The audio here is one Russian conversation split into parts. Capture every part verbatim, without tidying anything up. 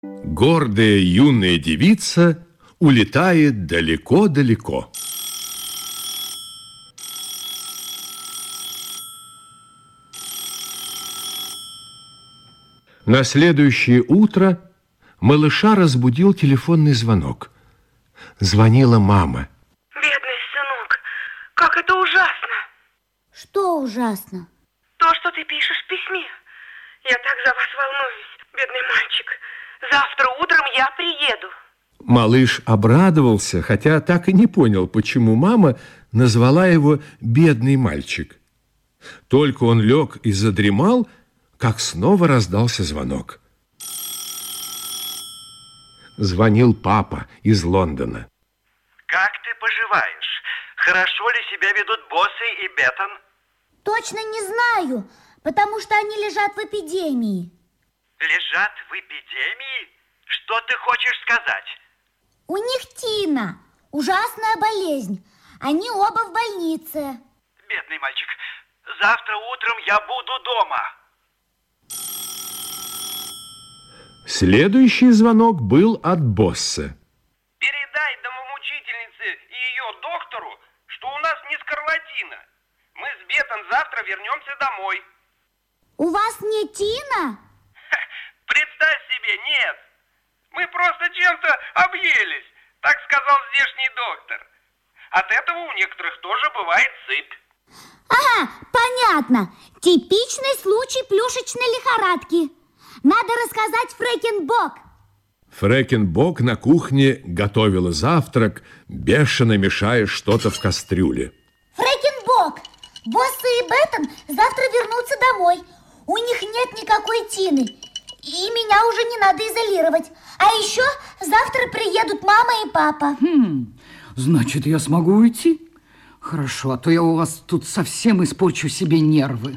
Гордая юная девица улетает далеко-далеко. На следующее утро малыша разбудил телефонный звонок. Звонила мама. Бедный сынок, как это ужасно. Что ужасно? То, что ты пишешь в письме. Я так за вас волнуюсь, бедный мальчик. Завтра утром я приеду. Малыш обрадовался, хотя так и не понял, почему мама назвала его «бедный мальчик». Только он лег и задремал, как снова раздался звонок. Звонил папа из Лондона. Как ты поживаешь? Хорошо ли себя ведут Босси и Беттон? Точно не знаю, потому что они лежат в эпидемии. Лежат в эпидемии? Что ты хочешь сказать? У них тина, ужасная болезнь. Они оба в больнице. Бедный мальчик, завтра утром я буду дома. Следующий звонок был от босса. Передай домомучительнице и ее доктору, что у нас не скарлатина. Мы с Беттон завтра вернемся домой. У вас не тина? Ха, представь себе, нет. Мы просто чем-то объелись, так сказал здешний доктор. От этого у некоторых тоже бывает сыпь. Ага, понятно. Типичный случай плюшечной лихорадки. Надо рассказать Фрэкенбок. Фрэкенбок на кухне готовила завтрак, бешено мешая что-то в кастрюле. Фрэкенбок, Босса и Беттон завтра вернутся домой. У них нет никакой тины. И меня уже не надо изолировать. А еще завтра приедут мама и папа. Хм, значит, я смогу уйти? Хорошо, а то я у вас тут совсем испорчу себе нервы.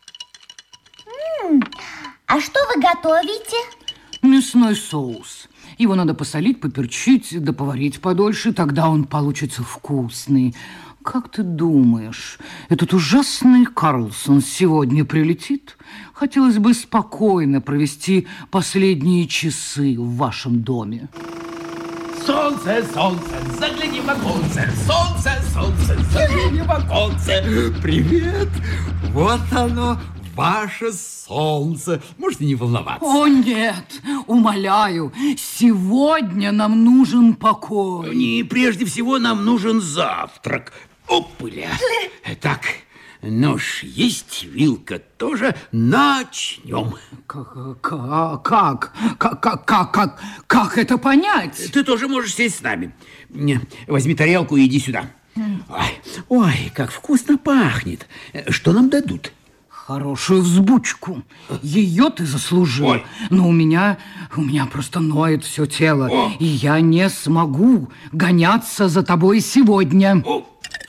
М-м, а что вы готовите? Мясной соус. Его надо посолить, поперчить, да поварить подольше, тогда он получится вкусный. Как ты думаешь, этот ужасный Карлсон сегодня прилетит? Хотелось бы спокойно провести последние часы в вашем доме. Солнце, солнце, загляни в оконце. Солнце, солнце, загляни в оконце. Привет, вот оно, ваше солнце. Можете не волноваться. О, нет, умоляю, сегодня нам нужен покой. Не, прежде всего нам нужен завтрак. Опля. Так, нож есть, вилка тоже. Начнем. Как, как, как, как, как, как, как это понять? Ты тоже можешь сесть с нами. Возьми тарелку и иди сюда. Ой, ой, как вкусно пахнет. Что нам дадут? Хорошую взбучку. Ее ты заслужил. Ой. Но у меня, у меня просто ноет все тело. О. И я не смогу гоняться за тобой сегодня. О.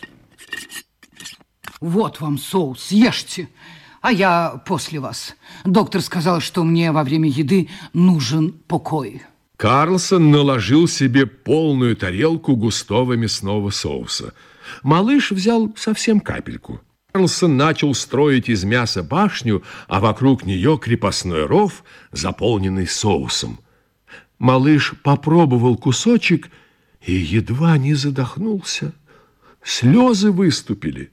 Вот вам соус, ешьте. А я после вас. Доктор сказал, что мне во время еды нужен покой. Карлсон наложил себе полную тарелку густого мясного соуса. Малыш взял совсем капельку. Карлсон начал строить из мяса башню, а вокруг нее крепостной ров, заполненный соусом. Малыш попробовал кусочек и едва не задохнулся. Слезы выступили.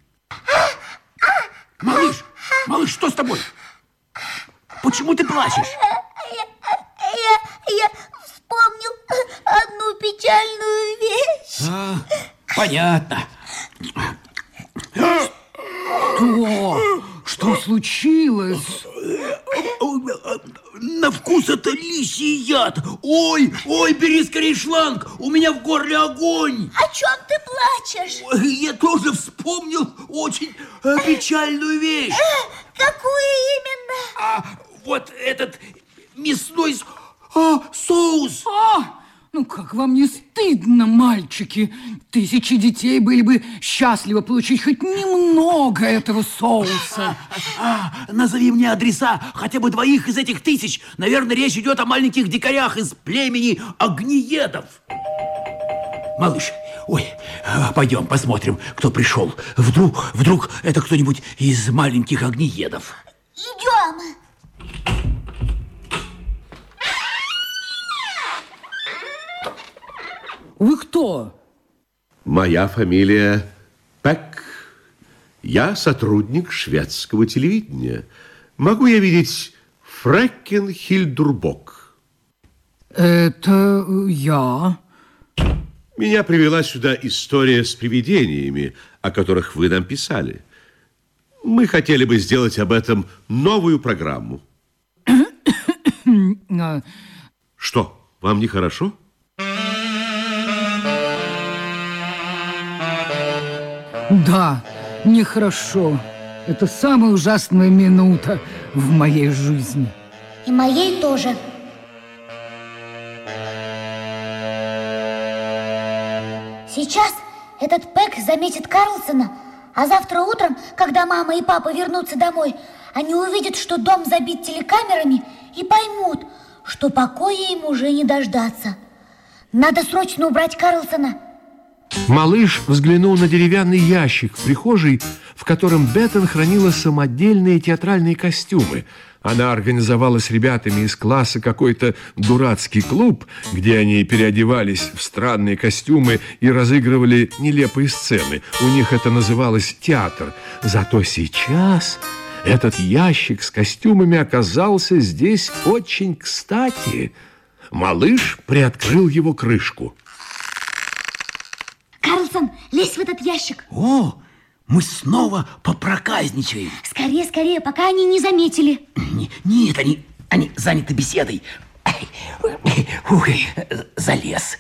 Малыш, малыш, что с тобой? Почему ты плачешь? Я, я, я вспомнил одну печальную вещь. А, понятно. Что? Что случилось? На вкус это лисий яд. Ой, ой, бери скорее шланг. У меня в горле огонь. О чем ты плачешь? Ой, я тоже вспомнил очень э, печальную вещь. Э, какую именно? А, вот этот мясной а, соус. А! Ну, как вам не стыдно, мальчики? Тысячи детей были бы счастливы получить хоть немного этого соуса. А, а, назови мне адреса хотя бы двоих из этих тысяч. Наверное, речь идет о маленьких дикарях из племени огнеедов. Малыш, ой, пойдем посмотрим, кто пришел. Вдруг, вдруг это кто-нибудь из маленьких огнеедов. Идем. Вы кто? Моя фамилия Пек. Я сотрудник шведского телевидения. Могу я видеть Фрекен Хильдурбок? Это я. Меня привела сюда история с привидениями, о которых вы нам писали. Мы хотели бы сделать об этом новую программу. Что, вам нехорошо? Да, нехорошо. Это самая ужасная минута в моей жизни. И моей тоже. Сейчас этот Пек заметит Карлсона, а завтра утром, когда мама и папа вернутся домой, они увидят, что дом забит телекамерами, и поймут, что покоя им уже не дождаться. Надо срочно убрать Карлсона. Малыш взглянул на деревянный ящик в прихожей, в котором Беттон хранила самодельные театральные костюмы. Она организовала с ребятами из класса какой-то дурацкий клуб, где они переодевались в странные костюмы и разыгрывали нелепые сцены. У них это называлось театр. Зато сейчас этот ящик с костюмами оказался здесь очень кстати. Малыш приоткрыл его крышку. Карлсон, лезь в этот ящик. О, мы снова попроказничаем. Скорее, скорее, пока они не заметили. Нет, они, они заняты беседой. Ух, залез.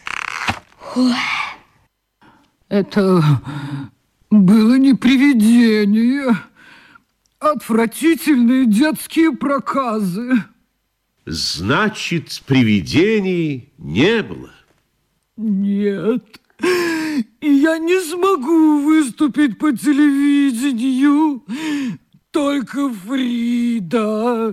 Это было не привидение. Отвратительные детские проказы. Значит, привидений не было? Нет. И я не смогу выступить по телевидению. Только Фрида.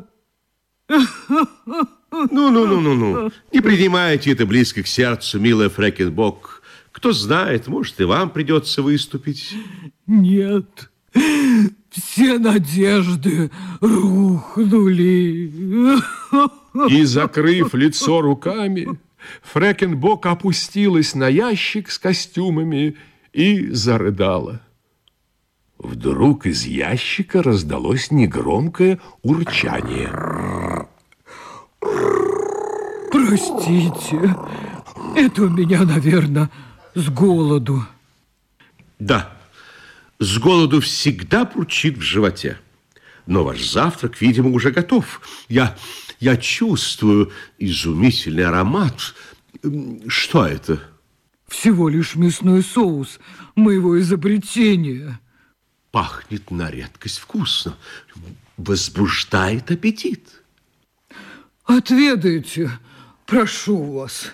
Ну-ну-ну-ну-ну. Не принимайте это близко к сердцу, милая Фрекенбок. Кто знает, может, и вам придется выступить. Нет. Все надежды рухнули. И, закрыв лицо руками, Фрекенбок опустилась на ящик с костюмами и зарыдала. Вдруг из ящика раздалось негромкое урчание. Простите, это у меня, наверное, с голоду. Да, с голоду всегда бурчит в животе. Но ваш завтрак, видимо, уже готов. Я, я чувствую изумительный аромат. Что это? Всего лишь мясной соус моего изобретения. Пахнет на редкость вкусно. Возбуждает аппетит. Отведайте, прошу вас.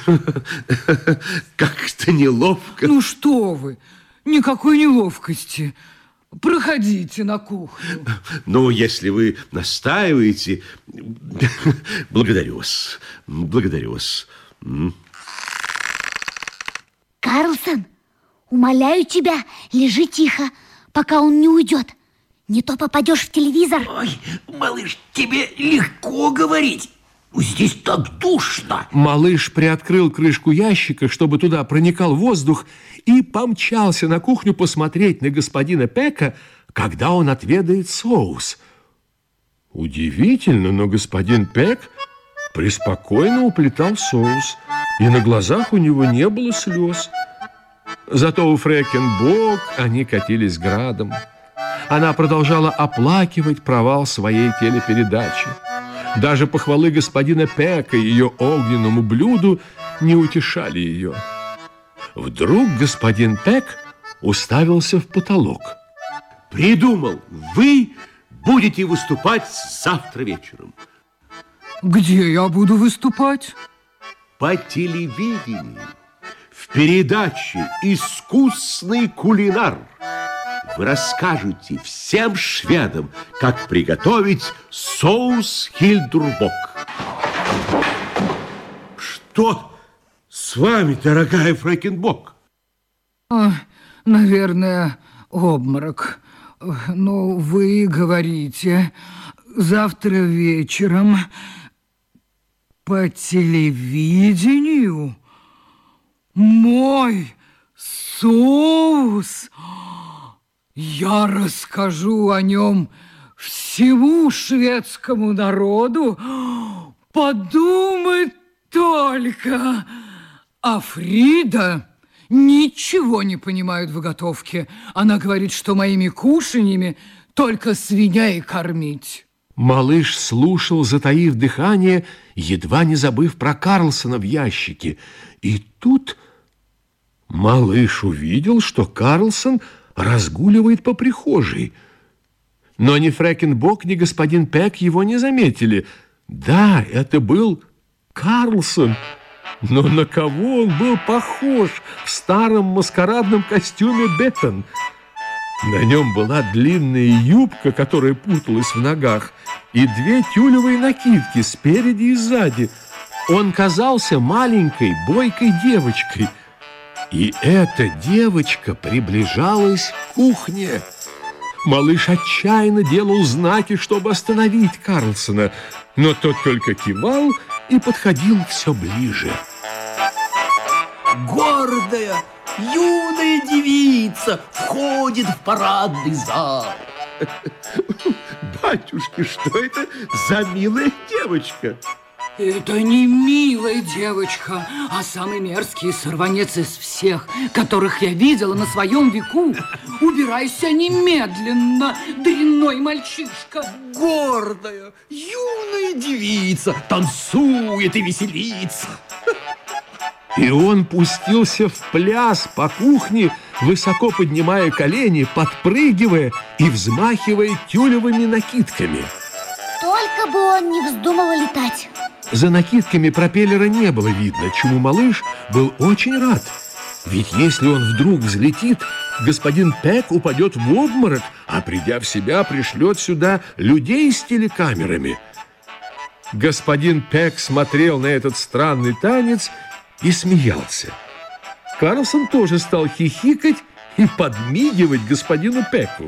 Как-то неловко. Ну что вы, никакой неловкости. Проходите на кухню. Ну, если вы настаиваете, благодарю вас. Благодарю вас. Карлсон, умоляю тебя, лежи тихо, пока он не уйдет. Не то попадешь в телевизор. Ой, малыш, тебе легко говорить. Здесь так душно. Малыш приоткрыл крышку ящика, чтобы туда проникал воздух, и помчался на кухню посмотреть на господина Пека, когда он отведает соус. Удивительно, но господин Пек преспокойно уплетал соус, и на глазах у него не было слез. Зато у Фрекенбок они катились градом. Она продолжала оплакивать провал своей телепередачи. Даже похвалы господина Пека ее огненному блюду не утешали ее. Вдруг господин Пек уставился в потолок. Придумал, вы будете выступать завтра вечером. Где я буду выступать? По телевидению. В передаче «Искусный кулинар». Вы расскажете всем шведам, как приготовить соус Хильдурбок. Что с вами, дорогая Фрекенбок? А, наверное, обморок. Но вы говорите, завтра вечером по телевидению? Мой соус! Я расскажу о нем всему шведскому народу. Подумать только! А Фрида ничего не понимает в готовке. Она говорит, что моими кушаньями только свиней кормить. Малыш слушал, затаив дыхание, едва не забыв про Карлсона в ящике. И тут малыш увидел, что Карлсон разгуливает по прихожей. Но ни Фрэкенбок, ни господин Пек его не заметили. Да, это был Карлсон. Но на кого он был похож в старом маскарадном костюме Беттон? На нем была длинная юбка, которая путалась в ногах, и две тюлевые накидки спереди и сзади. Он казался маленькой, бойкой девочкой. И эта девочка приближалась к кухне. Малыш отчаянно делал знаки, чтобы остановить Карлсона, но тот только кивал и подходил все ближе. Гордая, юная девица входит в парадный зал. Батюшки, что это за милая девочка? Это не милая девочка, а самый мерзкий сорванец из всех, которых я видела на своем веку. Убирайся немедленно, дрянной мальчишка. Гордая, юная девица танцует и веселится. И он пустился в пляс по кухне, высоко поднимая колени, подпрыгивая и взмахивая тюлевыми накидками. Только бы он не вздумал летать. За накидками пропеллера не было видно, чему малыш был очень рад. Ведь если он вдруг взлетит, господин Пек упадет в обморок, а придя в себя, пришлет сюда людей с телекамерами. Господин Пек смотрел на этот странный танец и смеялся. Карлсон тоже стал хихикать и подмигивать господину Пеку.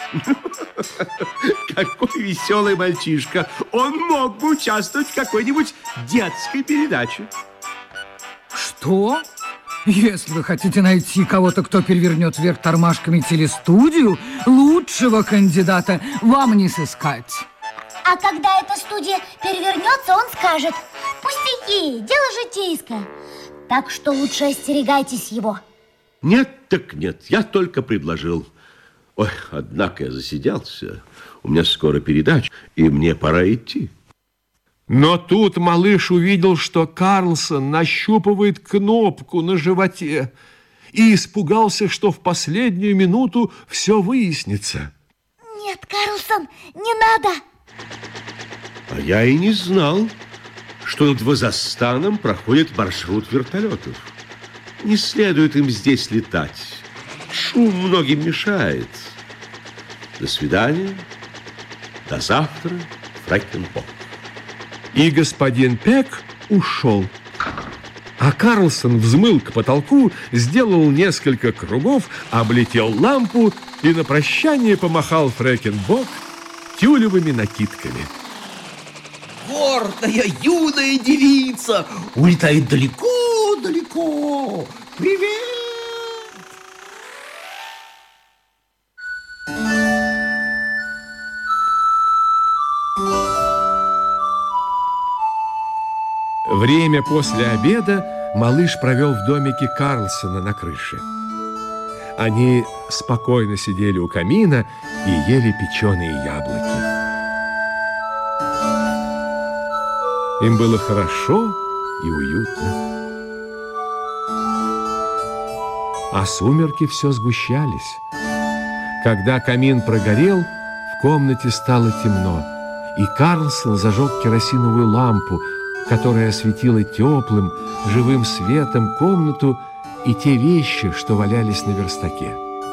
Какой веселый мальчишка! Он мог бы участвовать в какой-нибудь детской передаче. Что? Если вы хотите найти кого-то, кто перевернет вверх тормашками телестудию, лучшего кандидата вам не сыскать. А когда эта студия перевернется, он скажет: пустяки, дело житейское. Так что лучше остерегайтесь его. Нет, так нет, я только предложил. Ой, однако я засиделся. У меня скоро передача, и мне пора идти. Но тут малыш увидел, что Карлсон нащупывает кнопку на животе и испугался, что в последнюю минуту все выяснится. Нет, Карлсон, не надо. А я и не знал, что над Вазастаном проходит маршрут вертолетов. Не следует им здесь летать. Шум многим мешает. До свидания. До завтра, Фрэкенбок. И господин Пек ушел. А Карлсон взмыл к потолку, сделал несколько кругов, облетел лампу и на прощание помахал Фрэкенбок тюлевыми накидками. Гордая, юная девица улетает далеко-далеко. Привет! Время после обеда малыш провел в домике Карлсона на крыше. Они спокойно сидели у камина и ели печеные яблоки. Им было хорошо и уютно. А сумерки все сгущались. Когда камин прогорел, в комнате стало темно, и Карлсон зажег керосиновую лампу, которая осветила теплым, живым светом комнату и те вещи, что валялись на верстаке.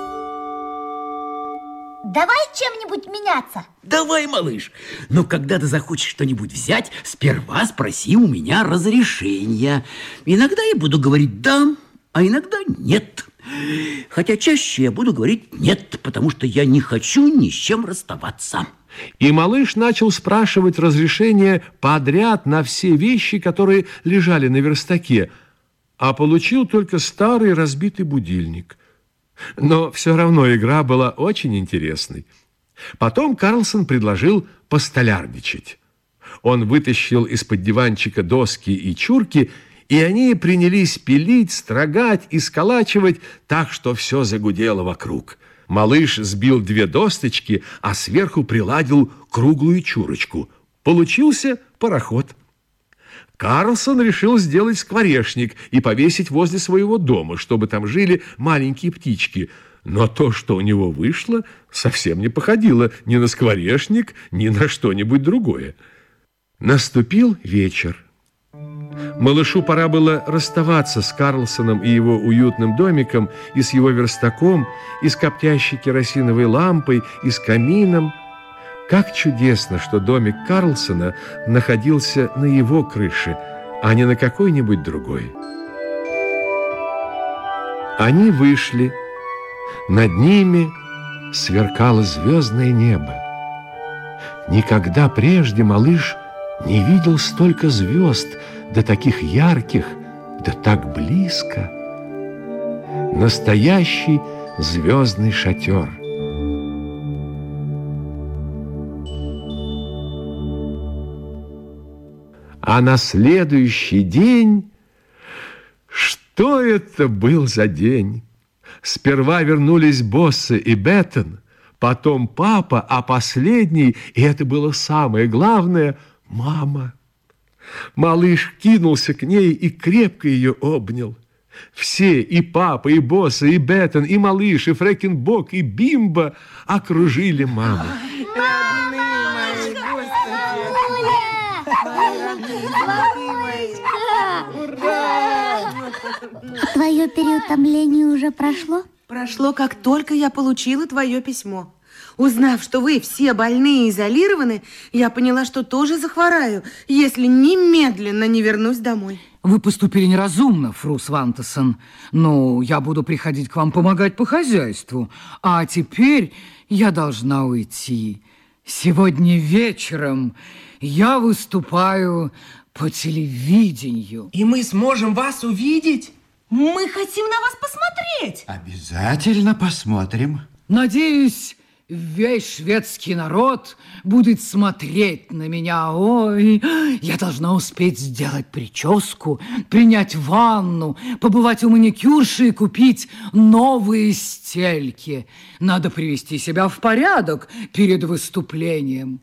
Давай чем-нибудь меняться. Давай, малыш. Но когда ты захочешь что-нибудь взять, сперва спроси у меня разрешения. Иногда я буду говорить «да», а иногда «нет». Хотя чаще я буду говорить «нет», потому что я не хочу ни с чем расставаться. И малыш начал спрашивать разрешение подряд на все вещи, которые лежали на верстаке. а получил только старый разбитый будильник. Но все равно игра была очень интересной. Потом Карлсон предложил постолярничать. Он вытащил из-под диванчика доски и чурки, и они принялись пилить, строгать и сколачивать так, что все загудело вокруг. Малыш сбил две досточки, а сверху приладил круглую чурочку. Получился пароход. Карлсон решил сделать скворечник и повесить возле своего дома, чтобы там жили маленькие птички. Но то, что у него вышло, совсем не походило ни на скворечник, ни на что-нибудь другое. Наступил вечер. Малышу пора было расставаться с Карлсоном и его уютным домиком, и с его верстаком, и с коптящей керосиновой лампой, и с камином. Как чудесно, что домик Карлсона находился на его крыше, а не на какой-нибудь другой. Они вышли. Над ними сверкало звездное небо. Никогда прежде малыш не видел столько звезд, да таких ярких, да так близко. Настоящий звездный шатер. А на следующий день... Что это был за день? Сперва вернулись Боссы и Беттон, потом папа, а последний, и это было самое главное, мама. Малыш кинулся к ней и крепко ее обнял. Все, и папа, и Боссы, и Беттон, и малыш, и Фрэкенбок, и Бимба окружили маму. Твое переутомление уже прошло? Прошло, как только я получила твое письмо. Узнав, что вы все больные и изолированы, я поняла, что тоже захвораю, если немедленно не вернусь домой. Вы поступили неразумно, фру Свантессон. Но я буду приходить к вам помогать по хозяйству. А теперь я должна уйти. Сегодня вечером я выступаю по телевидению. И мы сможем вас увидеть? Мы хотим на вас посмотреть. Обязательно посмотрим. Надеюсь, весь шведский народ будет смотреть на меня. Ой, я должна успеть сделать прическу, принять ванну, побывать у маникюрши и купить новые стельки. Надо привести себя в порядок перед выступлением.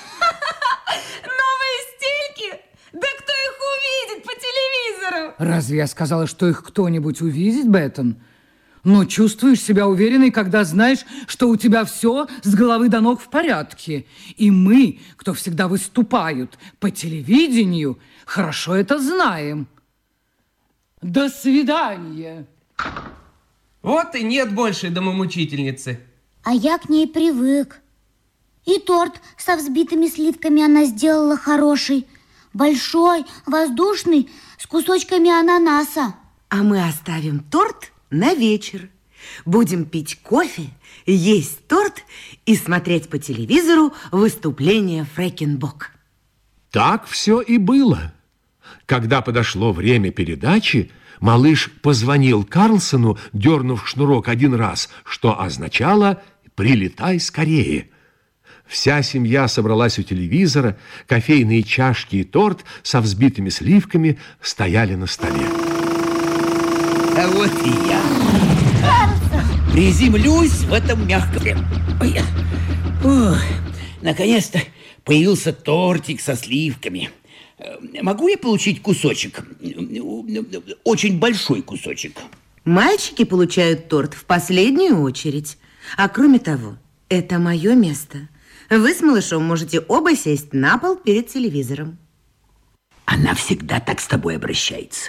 Разве я сказала, что их кто-нибудь увидит, Беттон? Но чувствуешь себя уверенной, когда знаешь, что у тебя все с головы до ног в порядке. И мы, кто всегда выступают по телевидению, хорошо это знаем. До свидания. Вот и нет больше домомучительницы. А я к ней привык. И торт со взбитыми сливками она сделала хороший. Большой, воздушный, с кусочками ананаса. А мы оставим торт на вечер. Будем пить кофе, есть торт и смотреть по телевизору выступление Фрэкенбок. Так все и было. Когда подошло время передачи, малыш позвонил Карлсону, дернув шнурок один раз, что означало «прилетай скорее». Вся семья собралась у телевизора, кофейные чашки и торт со взбитыми сливками стояли на столе. А вот и я. Приземлюсь в этом мягком... Ой. Ой. Наконец-то появился тортик со сливками. Могу я получить кусочек? Очень большой кусочек. Мальчики получают торт в последнюю очередь. А кроме того, это мое место. Вы с малышом можете оба сесть на пол перед телевизором. Она всегда так с тобой обращается.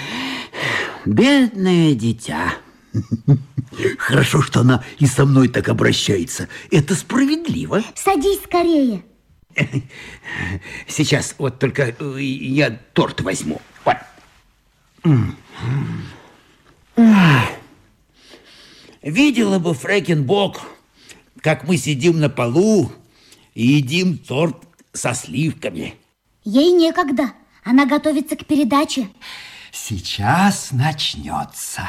Бедное дитя. Хорошо, что она и со мной так обращается. Это справедливо. Садись скорее. Сейчас вот только я торт возьму. Вот. Видела бы Фрэкенбок, как мы сидим на полу и едим торт со сливками. Ей некогда. Она готовится к передаче. Сейчас начнется.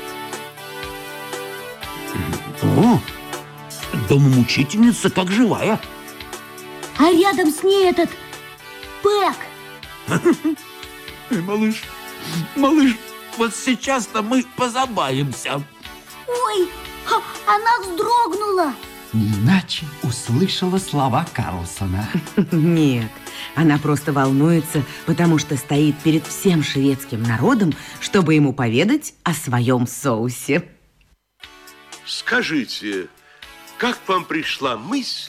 О, домомучительница как живая. А рядом с ней этот Пэк. Малыш, малыш, вот сейчас-то мы позабавимся. Ой, а, она вздрогнула. Не иначе услышала слова Карлсона. Нет, она просто волнуется, потому что стоит перед всем шведским народом, чтобы ему поведать о своем соусе. Скажите, как вам пришла мысль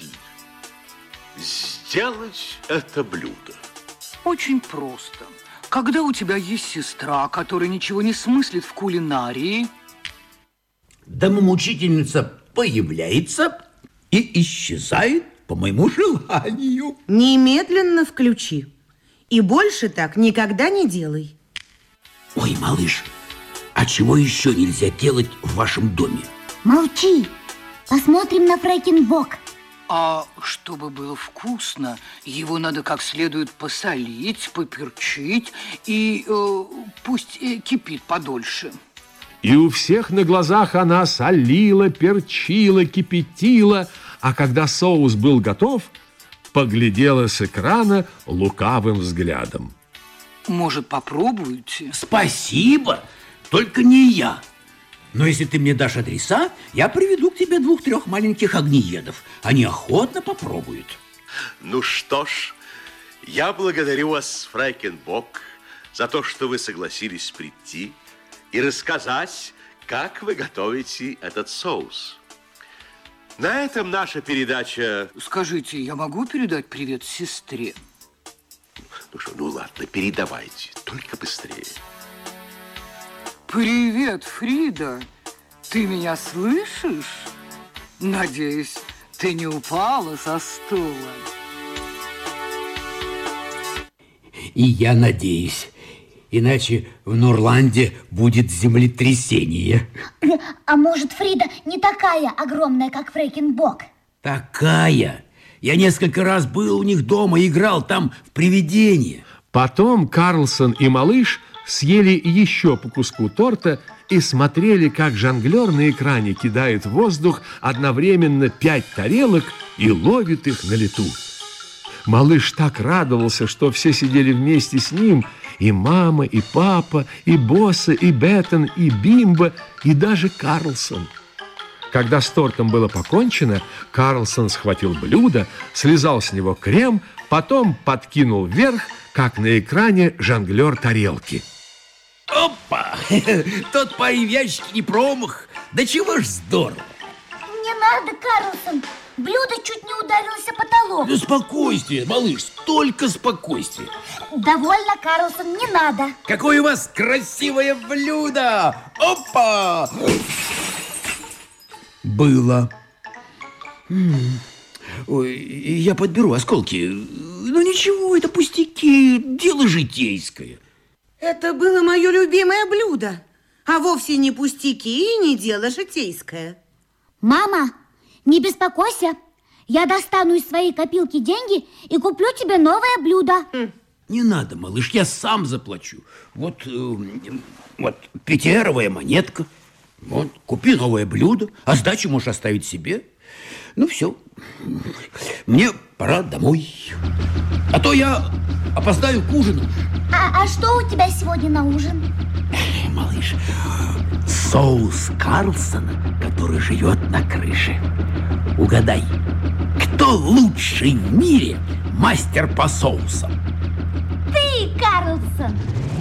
сделать это блюдо? Очень просто. Когда у тебя есть сестра, которая ничего не смыслит в кулинарии... Домомучительница появляется и исчезает по моему желанию. Немедленно включи. И больше так никогда не делай. Ой, малыш, а чего еще нельзя делать в вашем доме? Молчи. Посмотрим на Фрэкенбок. А чтобы было вкусно, его надо как следует посолить, поперчить и э, пусть э, кипит подольше. И у всех на глазах она солила, перчила, кипятила, а когда соус был готов, поглядела с экрана лукавым взглядом. Может, попробуете? Спасибо, только не я. Но если ты мне дашь адреса, я приведу к тебе двух-трех маленьких огнеедов. Они охотно попробуют. Ну что ж, я благодарю вас, Фрэкенбок, за то, что вы согласились прийти и рассказать, как вы готовите этот соус. На этом наша передача... Скажите, я могу передать привет сестре? Ну что, ну ладно, передавайте, только быстрее. Привет, Фрида. Ты меня слышишь? Надеюсь, ты не упала со стула. И я надеюсь. Иначе в Норланде будет землетрясение. А может, Фрида не такая огромная, как Фрэкенбок? Такая. Я несколько раз был у них дома и играл там в привидение. Потом Карлсон и малыш съели еще по куску торта и смотрели, как жонглер на экране кидает в воздух одновременно пять тарелок и ловит их на лету. Малыш так радовался, что все сидели вместе с ним, и мама, и папа, и Босса, и Беттон, и Бимба, и даже Карлсон. Когда с тортом было покончено, Карлсон схватил блюдо, слезал с него крем, потом подкинул вверх, как на экране жонглер тарелки. Опа! Тот парень в ящике не промах. Да чего ж здорово! Не надо, Карлсон. Блюдо чуть не ударилось о потолок. Да спокойствие, малыш, только спокойствие. Довольно, Карлсон, не надо. Какое у вас красивое блюдо! Опа! Было. Ой, я подберу осколки. Ну ничего, это пустяки, дело житейское. Это было мое любимое блюдо, а вовсе не пустяки и не дело житейское. Мама, не беспокойся. Я достану из своей копилки деньги и куплю тебе новое блюдо. Не надо, малыш, я сам заплачу. Вот, э, вот пятиэровая монетка. Вот, купи новое блюдо, а сдачу можешь оставить себе. Ну все, мне пора домой. А то я опоздаю к ужину. А, а что у тебя сегодня на ужин? Малыш, соус Карлсона, который живет на крыше. Угадай, кто лучший в мире мастер по соусам? Ты, Карлсон!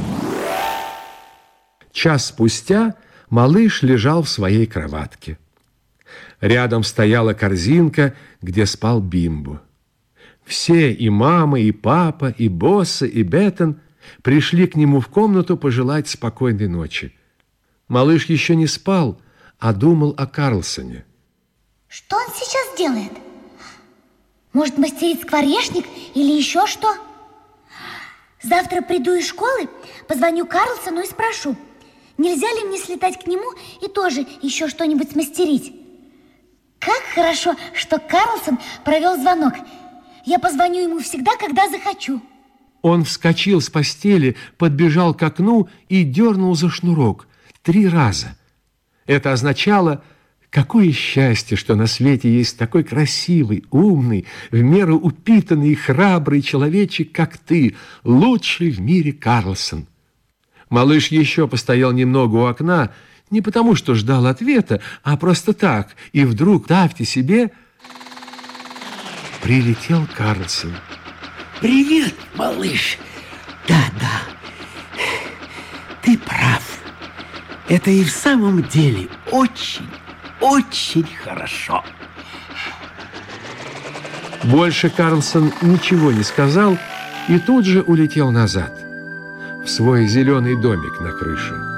Час спустя малыш лежал в своей кроватке. Рядом стояла корзинка, где спал Бимбо. Все, и мама, и папа, и Босса, и Беттон, пришли к нему в комнату пожелать спокойной ночи. Малыш еще не спал, а думал о Карлсоне. Что он сейчас делает? Может, мастерит скворечник или еще что? Завтра приду из школы, позвоню Карлсону и спрошу, нельзя ли мне слетать к нему и тоже еще что-нибудь смастерить. Как хорошо, что Карлсон провел звонок. Я позвоню ему всегда, когда захочу. Он вскочил с постели, подбежал к окну и дернул за шнурок три раза. Это означало, какое счастье, что на свете есть такой красивый, умный, в меру упитанный и храбрый человечек, как ты, лучший в мире Карлсон. Малыш еще постоял немного у окна, не потому что ждал ответа, а просто так, и вдруг, ставьте себе, прилетел Карлсон. Привет, малыш. Да-да, ты прав. Это и в самом деле очень, очень хорошо. Больше Карлсон ничего не сказал и тут же улетел назад, в свой зеленый домик на крыше.